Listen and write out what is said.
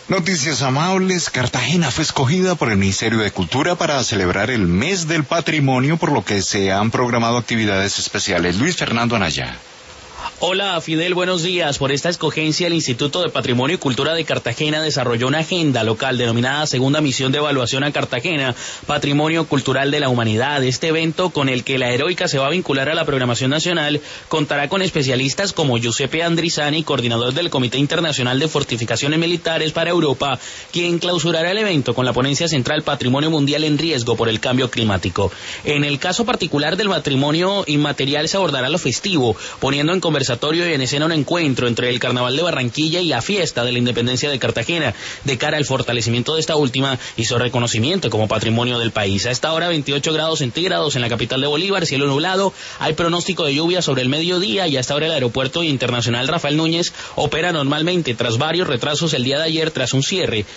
Noticias amables, Cartagena fue escogida por el Ministerio de Cultura para celebrar el Mes del Patrimonio, por lo que se han programado actividades especiales. Luis Fernando Anaya. Hola Fidel, buenos días. Por esta escogencia el Instituto de Patrimonio y Cultura de Cartagena desarrolló una agenda local denominada Segunda Misión de Evaluación a Cartagena, Patrimonio Cultural de la Humanidad. Este evento, con el que la Heroica se va a vincular a la programación nacional, contará con especialistas como Giuseppe Andrisani, coordinador del Comité Internacional de Fortificaciones Militares para Europa, quien clausurará el evento con la ponencia central Patrimonio Mundial en Riesgo por el Cambio Climático. En el caso particular del patrimonio inmaterial se abordará lo festivo, poniendo en conversación y en escena un encuentro entre el Carnaval de Barranquilla y la Fiesta de la Independencia de Cartagena, de cara al fortalecimiento de esta última y su reconocimiento como patrimonio del país. A esta hora 28 grados centígrados en la capital de Bolívar, cielo nublado, hay pronóstico de lluvia sobre el mediodía y hasta ahora el aeropuerto internacional Rafael Núñez opera normalmente tras varios retrasos el día de ayer tras un cierre